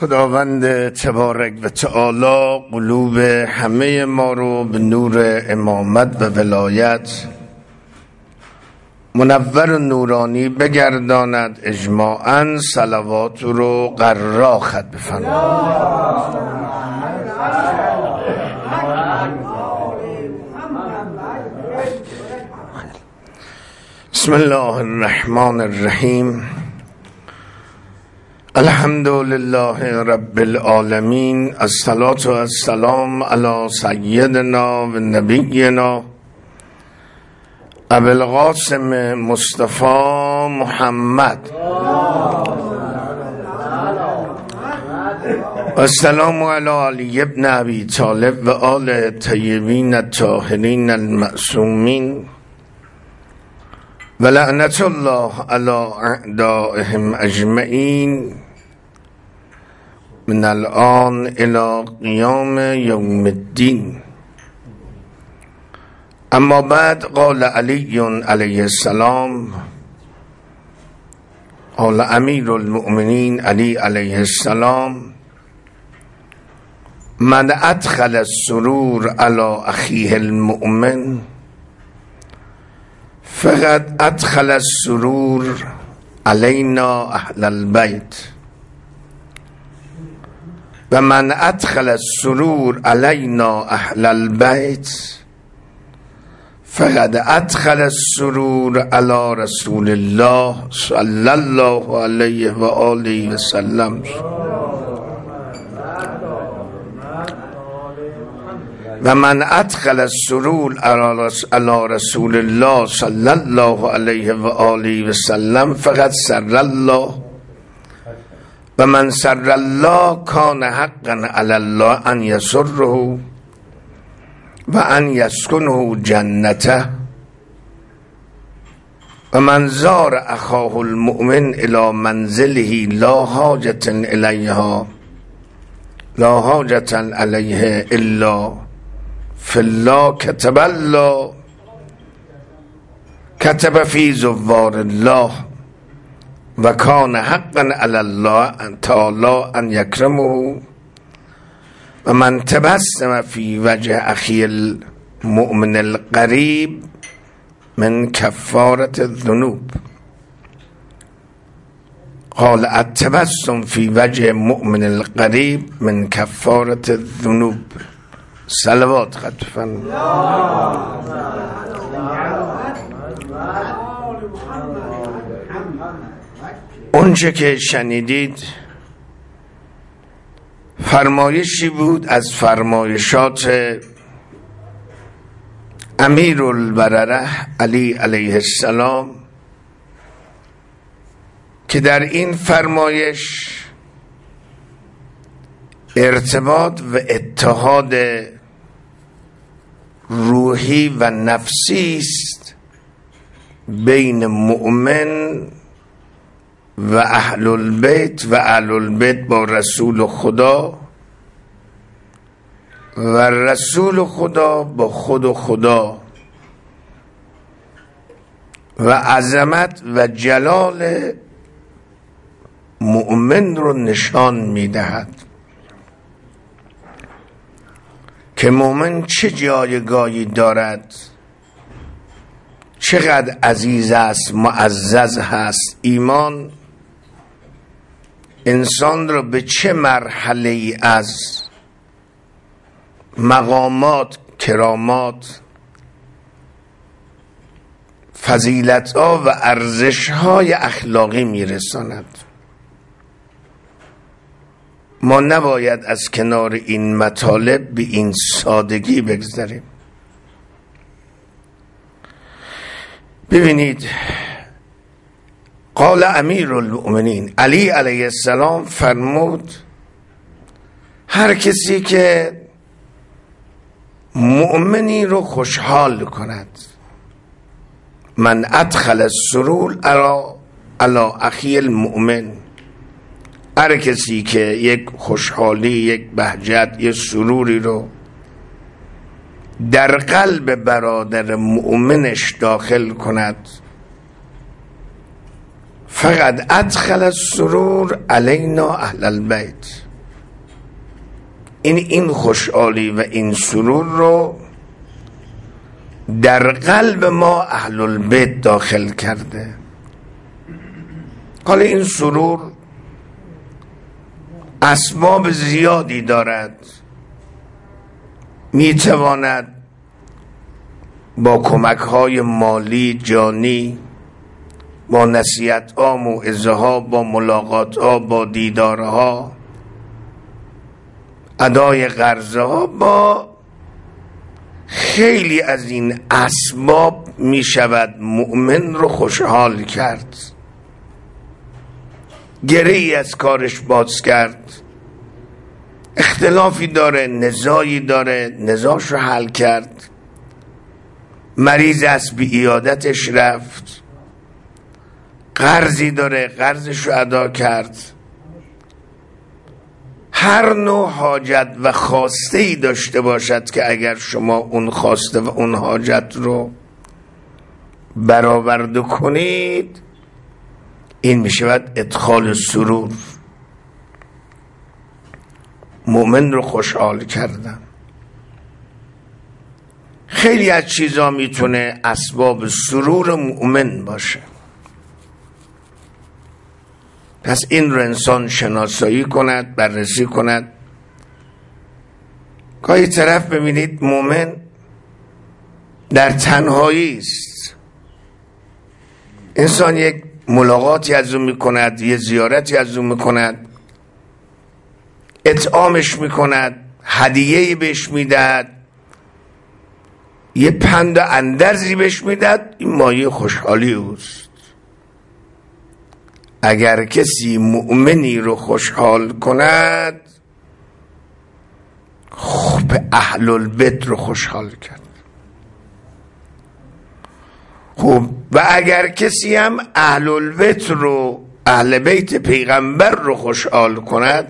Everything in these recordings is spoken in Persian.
خداوند تبارک و تعالی قلوب همه ما رو به نور امامت و ولایت منور و نورانی بگرداند. اجماعاً صلوات رو قرا ختم بفرمایید. بسم الله الرحمن الرحیم. الحمد لله رب العالمین. الصلاة والسلام علی سیدنا و نبینا ابوالقاسم مصطفی محمد السلام علی علی ابن ابی طالب و آل طیبین الطاهرین المعصومین و لعنت الله علی اعدائهم اجمعین من الان الی قیام یوم الدین. اما بعد قال علی علیه السلام، قال امیر المؤمنین علی علیه السلام: من ادخل السرور علی اخیه المؤمن فقد ادخل السرور علینا اهل البیت و من ادخل السرور علینا اهل البیت فقد ادخل السرور علی رسول الله صلی الله علیه و آله و سلم. و من ادخل السرور علی رسول الله صلی الله علیه و آله و سلم فقد سر الله و من سر الله کان حقا علی الله ان یسره و ان یسکنه جنته و من زار اخاه المؤمن الی منزله لا حاجة الیها لا حاجة علیه الا فی الله کتب الله کتب فی زوار الله و کان حقا علی الله تعالی ان یکرمه و من تبسم فی وجه اخی المؤمن القریب من کفارة الذنوب. قال التبسم فی وجه مؤمن القریب من کفارة الذنوب. صلوات خطفن. اونچه که شنیدید فرمایشی بود از فرمایشات امیر البرره علی علیه السلام که در این فرمایش ارتباط و اتحاد روحی و نفسی است بین مؤمن و اهل البیت و اهل البیت با رسول خدا و رسول خدا با خود خدا و عظمت و جلال مؤمن رو نشان میدهد که مؤمن چه جایگاهی دارد، چقدر عزیز است، معزز هست. ایمان انسان را به چه مرحله ای از مقامات، کرامات، فضیلت‌ها و ارزش‌های اخلاقی میرساند. ما نباید از کنار این مطالب به این سادگی بگذریم. ببینید، قال امیر المؤمنین علی علیه السلام فرمود هر کسی که مؤمنی رو خوشحال کند، من ادخل السرور علی اخی المؤمن، هر کسی که یک خوشحالی، یک بهجت، یک سروری رو در قلب برادر مؤمنش داخل کند، فقط ادخل السرور علینا اهل البیت، این خوشحالی و این سرور رو در قلب ما اهل البیت داخل کرده. حالا این سرور اسباب زیادی دارد، میتواند با کمک‌های مالی، جانی، با نصیحت‌ها، موعظه‌ها، با ملاقات‌ها، با دیدارها، ادای قرضها، با خیلی از این اسباب می شود مؤمن رو خوشحال کرد، گره‌ای از کارش باز کرد، اختلافی داره، نزاعی داره، نزاعش رو حل کرد، مریض است به عیادتش رفت، قرضی داره قرضش رو ادا کرد. هر نوع حاجت و خواسته ای داشته باشد که اگر شما اون خواسته و اون حاجت رو برآورده کنید، این می شود ادخال سرور، مؤمن رو خوشحال کردن. خیلی از چیزا میتونه اسباب سرور مؤمن باشه. پس این رو انسان شناسایی کند، بررسی کند. گاهی طرف ببینید مؤمن در تنهایی است، انسان یک ملاقاتی از اون میکند، یه زیارتی از اون میکند، اطعامش میکند، هدیه‌ای بهش میدهد، یه پند و اندرزی بهش میدهد، این مایه خوشحالی اوست. اگر کسی مؤمنی رو خوشحال کند، خب اهل البیت رو خوشحال کرد. خب و اگر کسی هم اهل البیت رو، اهل بیت پیغمبر رو خوشحال کند،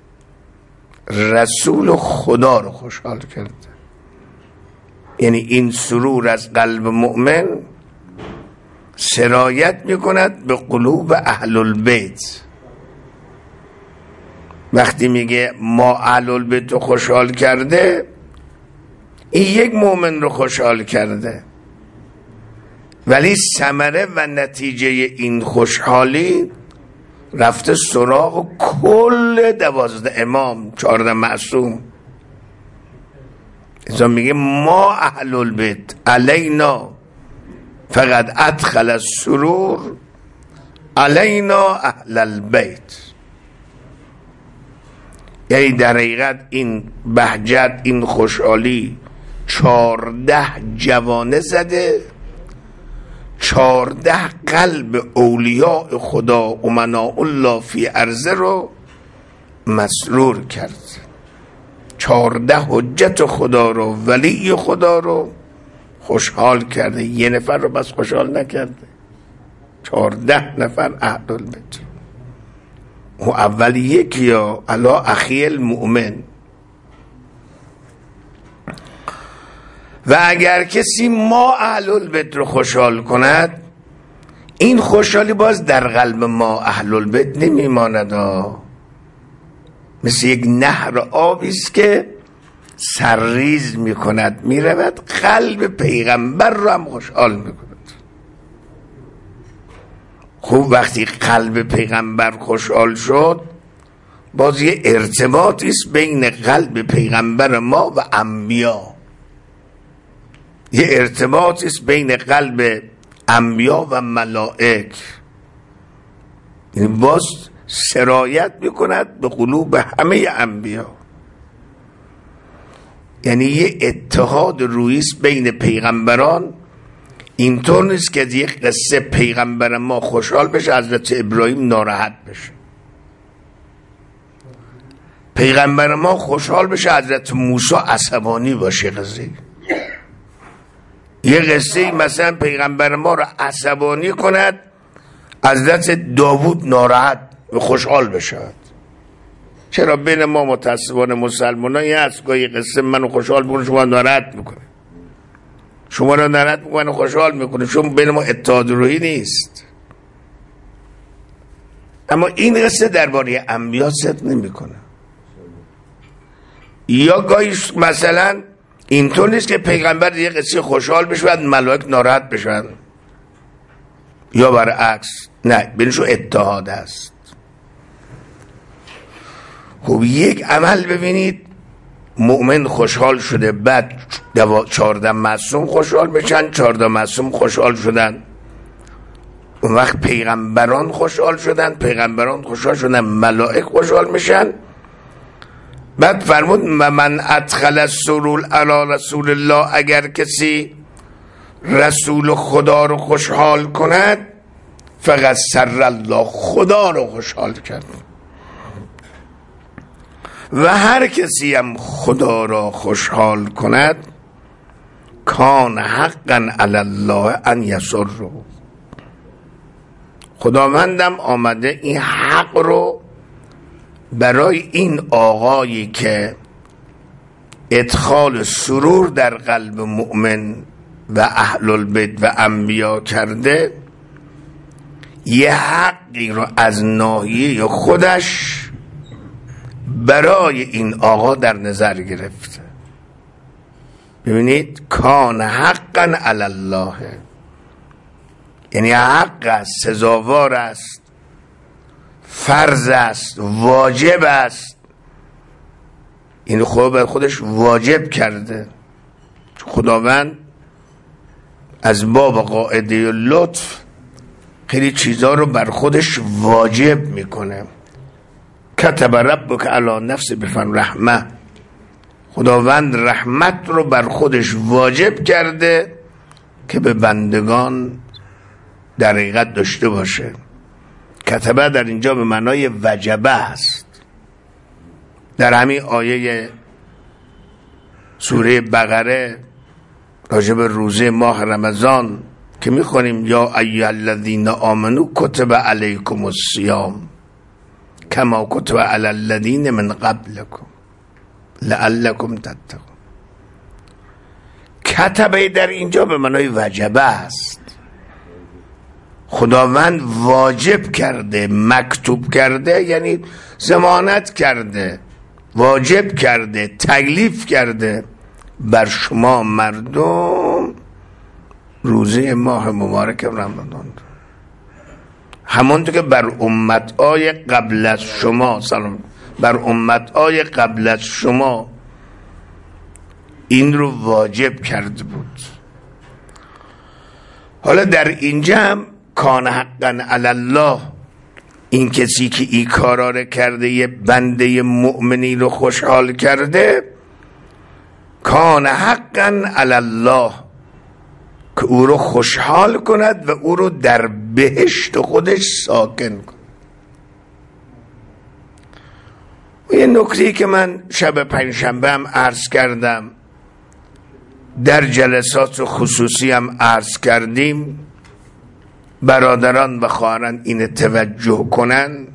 رسول خدا رو خوشحال کرد. یعنی این سرور از قلب مؤمن سرایت میکند به قلوب اهل البیت. وقتی میگه ما اهل البیت رو خوشحال کرده، این یک مؤمن رو خوشحال کرده، ولی ثمره و نتیجه این خوشحالی رفته سراغ کل 12 امام، 14 معصوم. ازا میگه ما اهل البیت علینا فقط ادخل السرور علینا اهل البیت. یعنی در حقیقت این بهجت، این خوشحالی 14 جوانه زده، 14 قلب اولیاء خدا امناء الله فی ارض رو مسرور کرد، 14 حجت خدا رو، ولی خدا رو خوشحال کرده. یه نفر رو بس خوشحال نکرده، 14 نفر اهل البیت. و اول یکی یا علا اخی المؤمن. و اگر کسی ما اهل البیت رو خوشحال کند، این خوشحالی باز در قلب ما اهل البیت نمیماند، مثل یک نهر آبی است که سرریز میکند، میرود قلب پیغمبر رو هم خوشحال میکند. خوب وقتی قلب پیغمبر خوشحال شد، باز یه ارتباطی است بین قلب پیغمبر ما و انبیا، یه ارتباطی است بین قلب انبیا و ملائک، یعنی باز سرایت میکند به قلوب همه انبیا. یعنی یه اتحاد رویست بین پیغمبران. اینطور نیست که یک قصه پیغمبر ما خوشحال بشه حضرت ابراهیم ناراحت بشه، پیغمبر ما خوشحال بشه حضرت موسی عصبانی باشه. قصه یه قصه مثلا پیغمبر ما رو عصبانی کند، حضرت داوود ناراحت و خوشحال بشه. چرا بین ما متاسفانه مسلمانان یه از گاهی قصه منو خوشحال میکنه، شما ناراحت میکنه، شما رو ناراحت میکنه خوشحال میکنه، چون بین ما اتحاد روحی نیست. اما این قصه درباره انبیا صدق نمیکنه. یا گاهی مثلا اینطور نیست که پیغمبر یه قصه خوشحال بشود ملائک ناراحت بشن یا برعکس، نه، بینشون اتحاد است. خب یک عمل ببینید مؤمن خوشحال شده، بعد 14 معصوم خوشحال بشن، 14 معصوم خوشحال شدن، اون وقت پیغمبران خوشحال شدن، ملائک خوشحال میشن. بعد فرمود من ادخل السرور علی رسول الله، اگر کسی رسول خدا رو خوشحال کند فقط سر الله، خدا رو خوشحال کرد. و هر کسی هم خدا را خوشحال کند کان حقا علی الله ان یسره، خداوندم آمده این حق رو برای این آقایی که ادخال سرور در قلب مؤمن و اهل البیت و انبیا کرده، یه حقی رو از ناحیه خودش برای این آقا در نظر گرفته. ببینید کان حقا علی الله، یعنی حق است، سزاوار است، فرض است، واجب است. این خودش واجب کرده. خداوند از باب قاعده لطف خیلی چیزا رو بر خودش واجب میکنه. کتب ربک علی نفسه بفن رحمه، خداوند رحمت رو بر خودش واجب کرده که به بندگان در حقیقت داشته باشه. کتبه در اینجا به معنای وجبه است. در همین آیه سوره بقره راجب روزه ماه رمضان که میخونیم یا ایها الذین آمنو کتب علیکم الصیام کما کتب علی الذین من قبلکم لعلکم تتقون، کتبه در اینجا به معنای وجبه است. خداوند واجب کرده، مکتوب کرده، یعنی ضمانت کرده، واجب کرده، تکلیف کرده بر شما مردم روزه ماه مبارک رمضان، همونطور که بر امت‌های قبل از شما بر امت‌های قبل از شما این رو واجب کرده بود. حالا در اینجا هم کان حقا علی الله، این کسی که این کارا رو کرده، یه بنده مؤمنی رو خوشحال کرده، کان حقا علی الله که او رو خوشحال کند و او رو در بهشت خودش ساکن کند. و یه نکته‌ای که من شب پنجشنبه هم عرض کردم، در جلسات خصوصی هم عرض کردیم، برادران و خواهران این توجه کنن،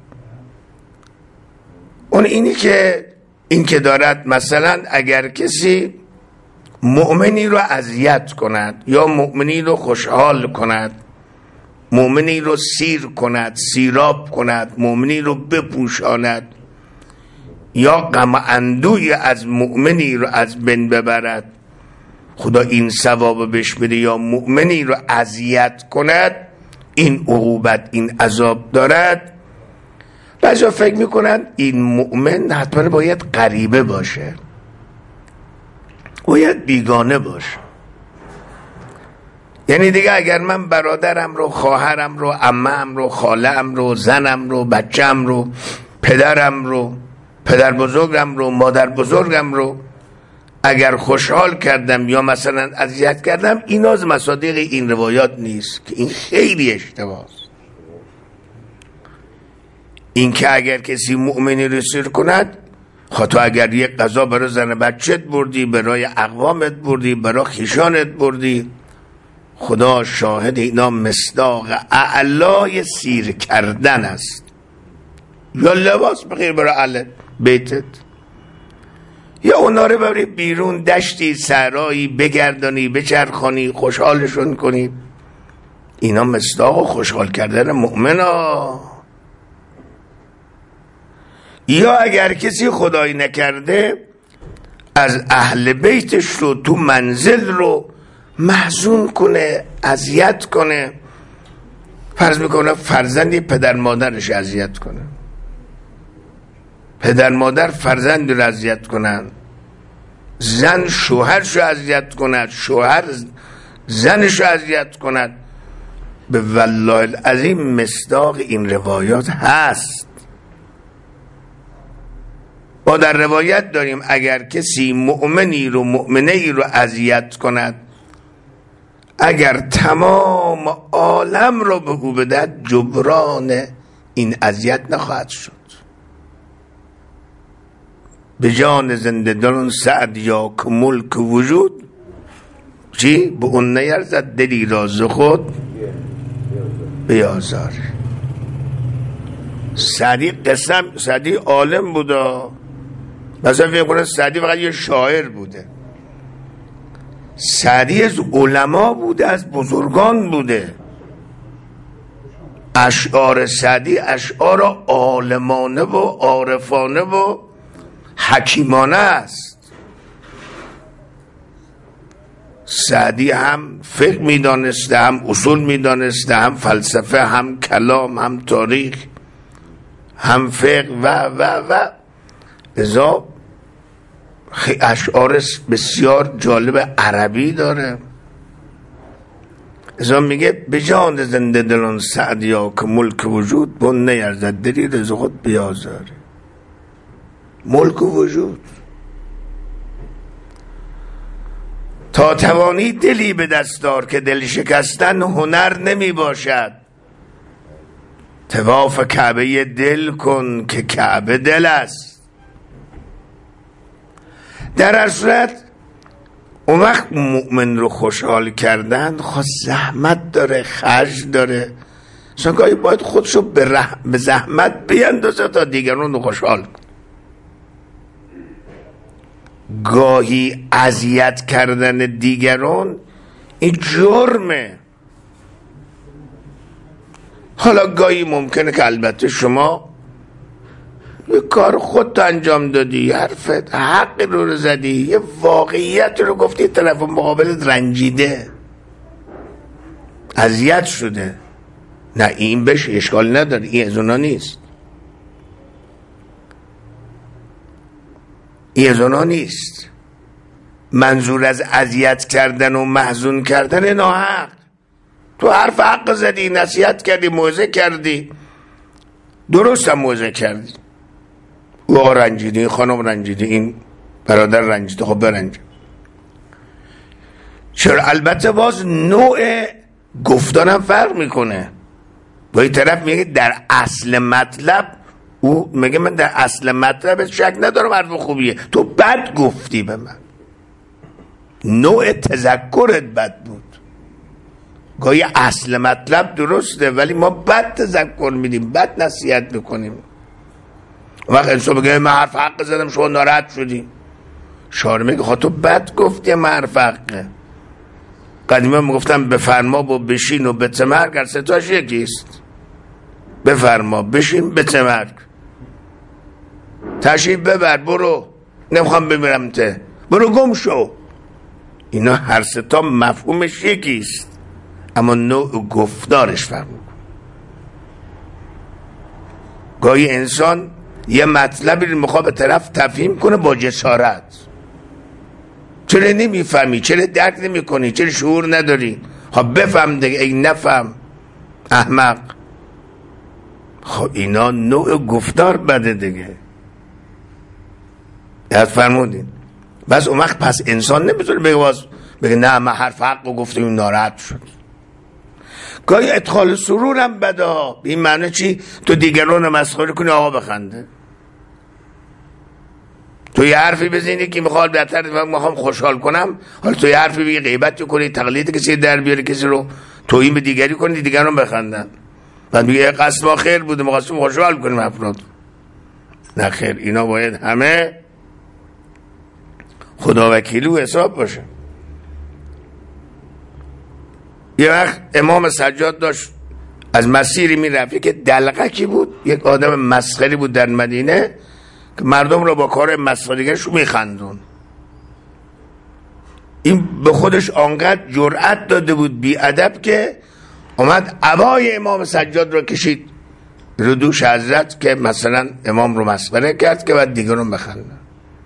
اون اینی که این که دارد مثلا اگر کسی مؤمنی رو اذیت کند یا مؤمنی رو خوشحال کند، مؤمنی رو سیر کند، سیراب کند، مؤمنی رو بپوشاند یا غم اندوی از مؤمنی رو از بین ببرد، خدا این ثواب بهش بده، یا مؤمنی رو اذیت کند، این عقوبت، این عذاب دارد. بعضیا فکر میکنن این مؤمن حتما باید غریبه باشه، باید بیگانه باشه. یعنی دیگه اگر من برادرم رو، خواهرم رو، عمه‌ام رو، خاله‌ام رو، زنم رو، بچه‌م رو، پدرم رو، پدر بزرگم رو، مادر بزرگم رو اگر خوشحال کردم یا مثلا اذیت کردم، این از مصادیق این روایات نیست، که این خیلی اشتباه است. این که اگر کسی مؤمنی رو سیر کند، تو اگر یک قضا برای زن بچت بردی، برای اقوامت بردی، برای خیشانت بردی، خدا شاهد اینا مصداق اعلای سیر کردن است. یا لباس بخیر برای اهل بیتت، یا اونا رو ببری بیرون دشتی صحرایی بگردانی، بچرخانی، خوشحالشون کنی، اینا مصداق خوشحال کردن مؤمنا. یا اگر کسی خدایی نکرده از اهل بیتش رو تو منزل رو محزون کنه، اذیت کنه. فرض میکنه فرزندی پدر مادرش اذیت کنه، پدر مادر فرزند رو اذیت کنن، زن شوهرش رو اذیت کند، شوهر زنش رو اذیت کند. به والله العظیم مصداق این روایات هست. ما در روایت داریم اگر کسی مؤمنی رو مؤمنه ای رو اذیت کند، اگر تمام عالم رو به او بدهد جبران این اذیت نخواهد شد. به جان زندگان سعد یا که ملک وجود چی؟ به اون نیرزد دلی راز خود بیازار. سعدی قسم، سعدی عالم بوده، مثلا فکر کنه سعدی فقط یه شاعر بوده. سعدی از علما بوده، از بزرگان بوده. اشعار سعدی اشعار عالمانه و عارفانه و حکیمانه است. سعدی هم فقه میدانسته، هم اصول میدانسته، هم فلسفه، هم کلام، هم تاریخ، هم فقه و ازا اشعار بسیار جالب عربی داره. ازا میگه به جان زنده دلان سعدیا که ملک وجود بون نیرزد دلی رز خود بیازاره. ملک وجود تا توانی دلی به دست دار که دل شکستن هنر نمی باشد. طواف کعبه دل کن که کعبه دل است. در هر صورت اون وقت مؤمن رو خوشحال کردن خواست زحمت داره، خرج داره. چون گاهی باید خودشو به زحمت بیندازه تا دیگران رو خوشحال کن. گاهی اذیت کردن دیگران این جرمه. حالا گاهی ممکنه که البته شما یه کار خودت انجام دادی، یه حرفت حق رو زدی، یه واقعیت رو گفتی، طرف مقابلت رنجیده، اذیت شده، نه این بهش اشکال نداره، این از اونا نیست، این از اونا نیست. منظور از اذیت کردن و محزون کردن ناحق. تو حرف حق زدی، نصیحت کردی، موعظه کردی، درست هم موعظه کردی، او رنجیدی، این خانم رنجیدی، این برادر رنجیده، خب برنج. چرا؟ البته باز نوع گفتانم فرق میکنه. با این طرف میگه در اصل مطلب، او میگه من در اصل مطلب شک ندارم حرف خوبیه، تو بد گفتی به من، نوع تذکرت بد بود. گاهی اصل مطلب درسته ولی ما بد تذکر میدیم، بد نصیحت میکنیم. وقت انسان بگه من حرف حق زدم شما ناراحت شدی، شعر میگه خواهد تو بد گفتی، من حرف حقه. قدیما میگفتم بفرما و بشین و بتمرگ، هر ستاش یکیست. بفرما، بشین، بتمرگ، تشریف ببر، برو، نمیخوام بمیرم ته، برو گم شو. اینا هر ستا مفهومش یکیست اما نوع گفتارش فرق میکنه. گاهی انسان یه مطلبی رو میخواد به طرف تفهیم کنه با جسارت. چرا نمیفهمی؟ چرا درک نمی کنی؟ چرا شعور نداری؟ خب بفهم دیگه، ای نفهم احمق. خب اینا نوع گفتار بده دیگه. یاد فرمودین. بس اون وقت پس انسان نمیتونه بگه نه من حرف حق رو گفتم ناراحت شد. گاهی ادخال سرور هم بده. این معنی چی؟ تو دیگران مسخره کنی آقا بخنده. تو یه حرفی بزنی که میخواد بهتر میخوام خوشحال کنم، حالا تو یه حرفی بگی غیبت کنی، تقلید کسی در بیاری، کسی رو توهین به دیگری کنی، دیگران بخندن، بعد میگه قصد ما خیر بوده، میخواستیم خوشحال کنیم افراد. نه خیر، اینا باید همه خدا وکیلی و حساب باشه. یه وقت امام سجاد داشت از مسیری میرفت که دلقکی بود، یک آدم مسخری بود در مدینه که مردم رو با کار مسخرگرش میخندون. این به خودش آنقدر جرأت داده بود بی ادب که اومد عبای امام سجاد رو کشید رو دوش حضرت که مثلا امام رو مسخره کرد که بعد دیگرون بخندن.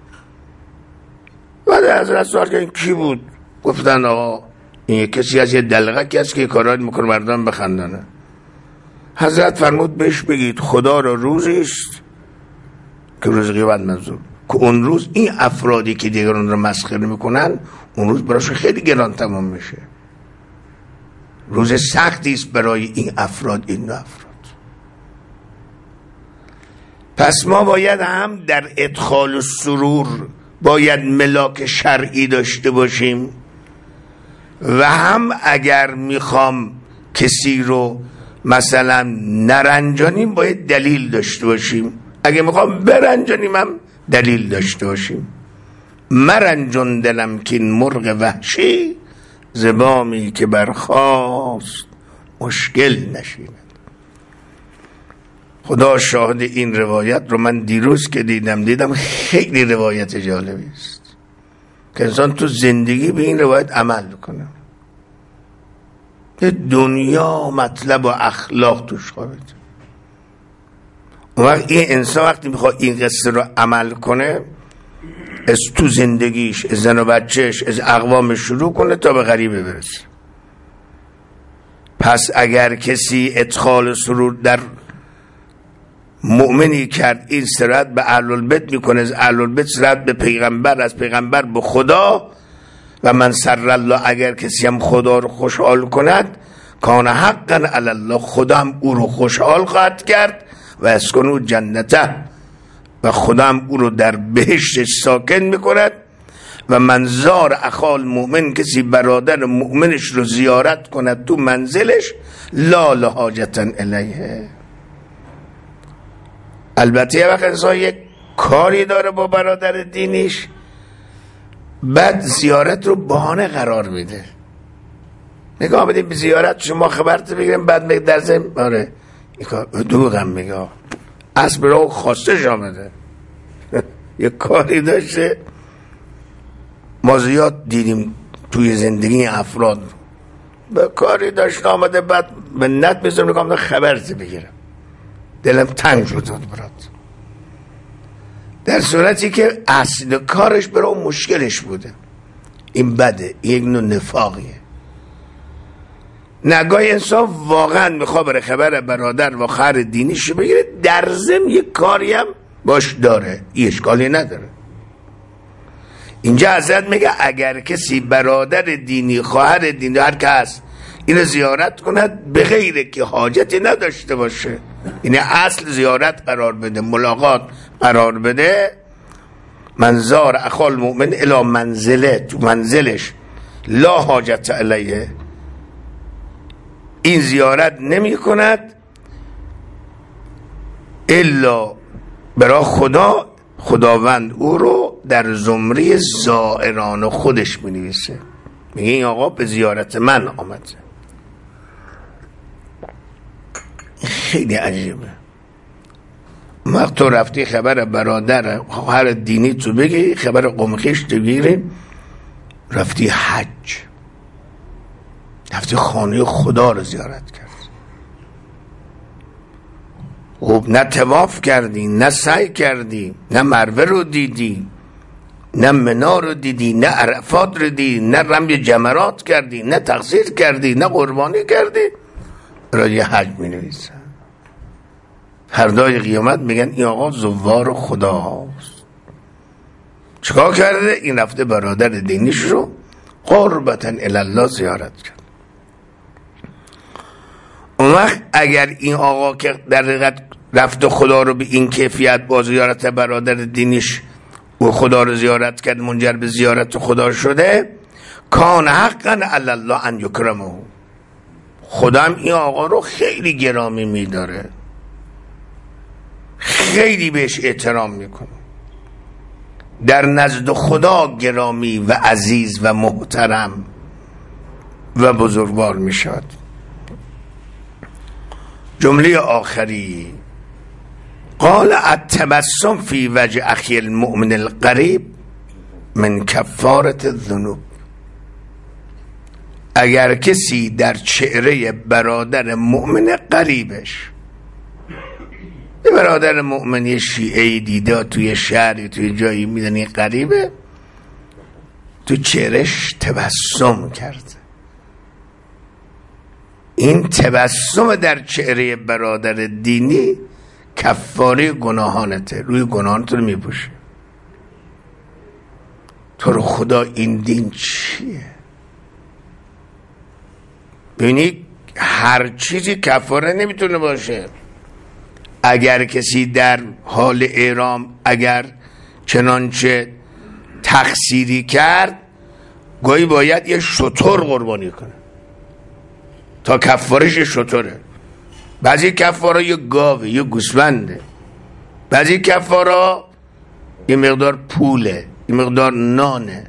بعد حضرت سوال کردن کی بود؟ گفتن آقا این کسی از یه دلغکی هست که کارایی میکنه مردم بخندانه. حضرت فرمود بهش بگید خدا را روزی است که روز قیامت منظور که اون روز این افرادی که دیگران رو مسخره میکنن اون روز براشون خیلی گران تمام میشه. روز سختی است برای این افراد، این نوع افراد. پس ما باید هم در ادخال السرور باید ملاک شرعی داشته باشیم و هم اگر میخوام کسی رو مثلا نرنجانیم باید دلیل داشته باشیم، اگه میخوام برنجانیم هم دلیل داشته باشیم. مرنجان دلم که این مرغ وحشی زبامی که برخاست مشکل نشیند. خدا شاهد این روایت رو من دیروز که دیدم خیلی روایت جالبی است که انسان تو زندگی به این روایت عمل کنه. دنیا مطلب و اخلاق توش خوابید. اون وقت این انسان وقتی میخواد این قصه رو عمل کنه از تو زندگیش، از زن و بچهش، از اقوامش شروع کنه تا به غریبه برسه. پس اگر کسی ادخال سرور در مؤمنی کرد این سرعت به اهل البیت میکنه، از اهل البیت سرعت به پیغمبر، از پیغمبر به خدا و من سر الله، اگر کسی هم خدا رو خوشحال کند کان حقا علی الله، خدا هم او رو خوشحال خواهد کرد و اسکنو جنته، و خدا هم او رو در بهشت ساکن میکند. و من زار اخال مؤمن، کسی برادر مؤمنش رو زیارت کند تو منزلش لا لحاجتا الیه. البته یه وقت انسان یک کاری داره با برادر دینیش بعد زیارت رو بهانه قرار میده. نگاه بدیم به زیارت شما خبرت بگیریم بعد میگه در زم آره این کار دوغم میگه اسب رو خواستش آمده یه کاری داشته. ما زیاد دیدیم توی زندگی افراد به کاری داشته آمده بعد منت میزم نگاه خبرت بگیرم دلم تنگ شد برات، در صورتی که اصل کارش برای مشکلش بوده. این بده، یک نوع نفاقیه. نگاه انسان واقعا میخواه بره خبر برادر و خواهر دینیش بگیره، در ضمن یک کاری هم باش داره، این اشکالی نداره. اینجا حضرت میگه اگر کسی برادر دینی، خواهر دینی، هر کس اینو زیارت کند به غیر که حاجتی نداشته باشه، یعنی اصل زیارت قرار بده، ملاقات قرار بده، منظار اخال مؤمن الی منزله، تو منزلش لا حاجت علیه، این زیارت نمی کند الا برای خداوند او رو در زمره زائران خودش می نویسه. میگه این آقا به زیارت من آمده. خیلی عجیبه. وقت تو رفتی خبر برادر هر دینی تو بگی، خبر قومخیش تو بگیری، رفتی حج، رفتی خانه خدا رو زیارت کرد، خب نه طواف کردی، نه سعی کردی، نه مروه رو دیدی، نه منا رو دیدی، نه عرفات رو دیدی، نه رمی جمرات کردی، نه تقصیر کردی، نه قربانی کردی، را یه حج می نویسن. فردای قیامت میگن این آقا زوار خداست. چیکار کرده؟ این رفته برادر دینیش رو قربتا الله زیارت کرد. اون وقت اگر این آقا که در حقیقت رفته خدا رو به این کیفیت با زیارت برادر دینیش و خدا رو زیارت کرد، منجر به زیارت خدا شده، کان حقا علی الله ان یکرمه، خدا هم این آقا رو خیلی گرامی میداره، خیلی بهش احترام میکنه، در نزد خدا گرامی و عزیز و محترم و بزرگوار میشد. جمله آخری قال التبسم فی وجه اخی المؤمن القریب من کفارة الذنوب. اگر کسی در چهره برادر مؤمن قریبش، یه برادر مؤمن شیعه‌ای دیده توی شهری توی جایی میدنی قریبه، تو چهرش تبسم کرد، این تبسم در چهره برادر دینی کفاره گناهانته، روی گناهانت رو میپوشه. تو رو خدا این دین چیه؟ ببینی هر چیزی کفاره نمیتونه باشه. اگر کسی در حال احرام اگر چنانچه تقصیری کرد، گاهی باید یه شتر قربانی کنه تا کفارش شتره. بعضی کفارا یه گاوه، یه گوسفنده، بعضی کفارا یه مقدار پوله، یه مقدار نانه.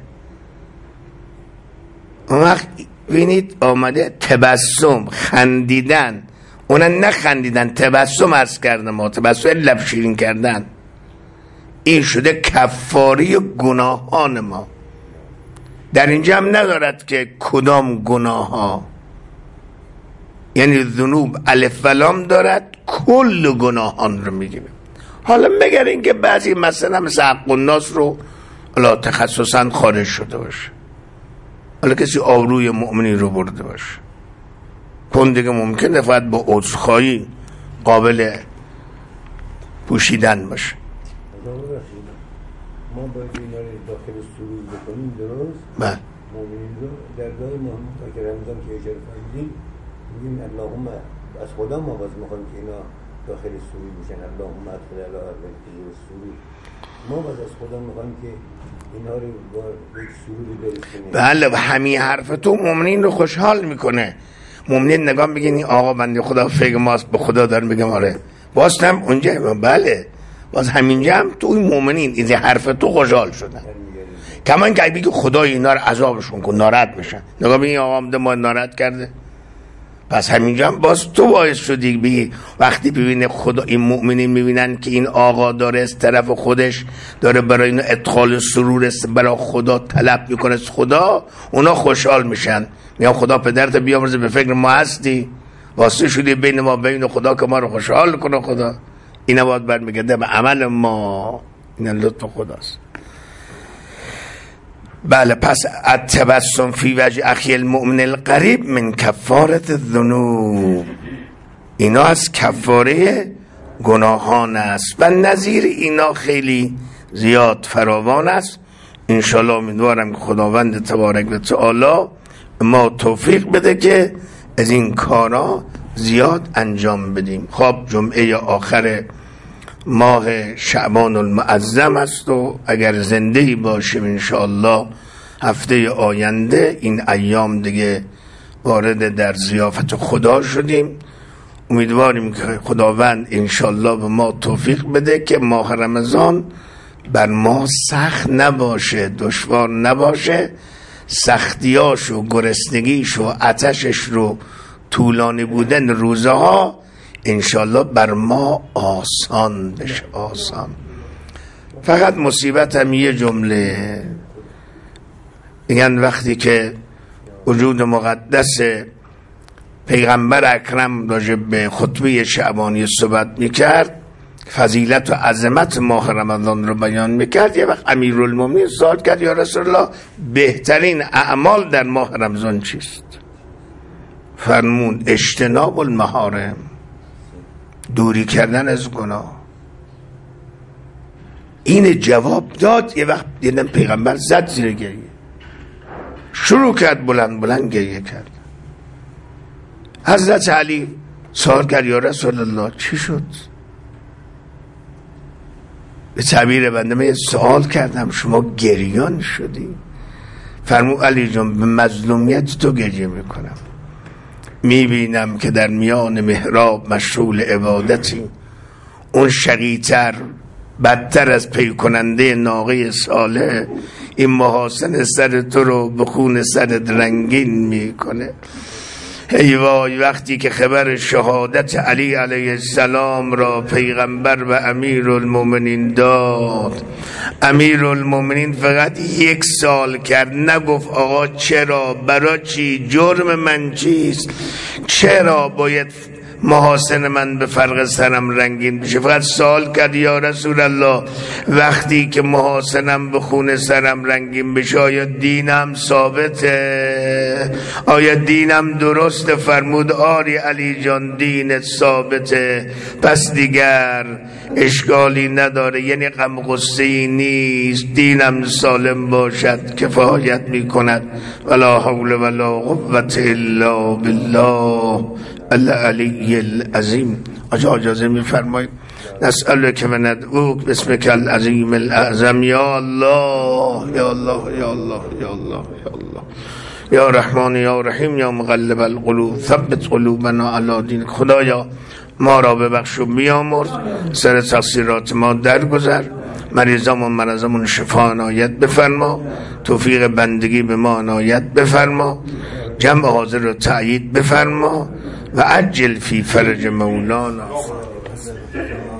اون وقت ببینید آمده تبسم، خندیدن، اونن نخندیدن، تبسم عرض کردن، ما تبسم لب شیرین کردن، این شده کفاری گناهان ما. در اینجا هم ندارد که کدام گناه ها، یعنی ذنوب الف و لام دارد، کل گناهان رو میگیره. حالا مگر اینکه بعضی مثلا مثل حق الناس رو حالا تخصصا خارج شده باشه، حالا کسی آبروی مؤمنی رو برده باشه، کن دیگه ممکنه فقط با عذرخواهی قابل پوشیدن باشه. ما باید اینا رو داخل سرور بکنیم، درست؟ بله. مؤمنین رو در گاه ما تا که رمضان که اشاره فرمودیم میگیم اللهم، از خدا ما باز میخوایم که اینا داخل سرور بشن، اللهم ادخل علی اهل سرور. ما باز از خدا میخوایم که اینا رو با یک سروری برسونیم. بله، و همین حرف تو مؤمنین رو خوشحال میکنه. مؤمنین نگاه میگن این آقا بنده خدا فکر ماست، به خدا دارم میگم آره، باز هم اونجا بله، باز همینجا هم توی مؤمنین این حرف تو خوشحال شدن. کما اینکه بگی خدا اینا رو عذابشون کن، ناراحت میشن. نگاه ببین آقا ما ناراحت کرده، پس همینجا هم باز تو باعث شدی بگی. وقتی ببینه خدا، این مؤمنین میبینن که این آقا داره از طرف خودش داره برای اینا ادخال سرور است، برای خدا طلب میکنه از خدا، اونا خوشحال میشن، میگن خدا پدرت بیامرزه، به فکر ما هستی، واسه شدی بین ما بین خدا که ما رو خوشحال کنه. خدا اینا باید برمیگرده به عمل ما، این لطف خداست. بله، پس التبسم فی وجه اخی المؤمن القریب من کفارت الذنوب، اینا از کفاره گناهان است و نظیر اینا خیلی زیاد فراوان است. انشالله امیدوارم که خداوند تبارک و تعالی ما توفیق بده که از این کارا زیاد انجام بدیم. خب جمعه آخر ماه شعبان المعظم است و اگر زنده‌ای باشیم انشاءالله هفته آینده این ایام دیگه وارد در ضیافت خدا شدیم. امیدواریم که خداوند انشاءالله به ما توفیق بده که ماه رمضان بر ما سخت نباشه، دشوار نباشه، سختیاش و گرسنگیش و آتشش رو طولانی بودن روزها انشالله بر ما آسان بشه، آسان. فقط مصیبت هم یه جمله، میگن وقتی که وجود مقدس پیغمبر اکرم راجع به خطبه شعبانی صحبت میکرد، فضیلت و عظمت ماه رمضان رو بیان میکرد، یه وقت امیرالمومنین سوال کرد یا رسول الله بهترین اعمال در ماه رمضان چیست؟ فرمون اجتناب المحارم، دوری کردن از گناه. این جواب داد. یه وقت دیدن پیغمبر زد زیر گریه، شروع کرد بلند بلند گریه کرد. حضرت علی سوال کرد یا رسول الله چی شد؟ به تعبیر بنده من سوال کردم شما گریان شدی؟ فرمود علی جان به مظلومیت تو گریه میکنم، میبینم که در میان محراب مشغول عبادتی، اون شقی‌تر بدتر از پی کننده ناقه صالح این محاسن سر تو رو به خون سرت رنگین میکنه. ای وای وقتی که خبر شهادت علی علیه السلام را پیغمبر و امیرالمومنین داد، امیرالمومنین فقط 1 سال کرد، نگفت آقا چرا، برای چی، جرم من چیست، چرا باید محاسن من به فرق سرم رنگین بشه، فقط سوال کرد یا رسول الله وقتی که محاسنم به خون سرم رنگین بشه آیا دینم ثابته، آیا دینم درسته؟ فرمود آری علی جان دینت ثابته، پس دیگر اشکالی نداره، یعنی غم غصه‌ای نیست، دینم سالم باشد کفایت میکند. ولا حول ولا قوة الا بالله العلی العظیم. اجازه میفرمایید نسألک و ندعوک باسمک العظیم الاعظم یا الله یا الله یا الله یا الله یا الله یا رحمان یا رحیم یا مقلب القلوب ثبت قلوبنا علی دینک. خدایا ما را ببخش و بیامرز، سر تقصیرات ما درگذر، مریضامون مرضامون شفا عنایت بفرما، توفیق بندگی به ما عنایت بفرما، جمع حاضر رو تأیید بفرما و عجل فی فرج مولانا.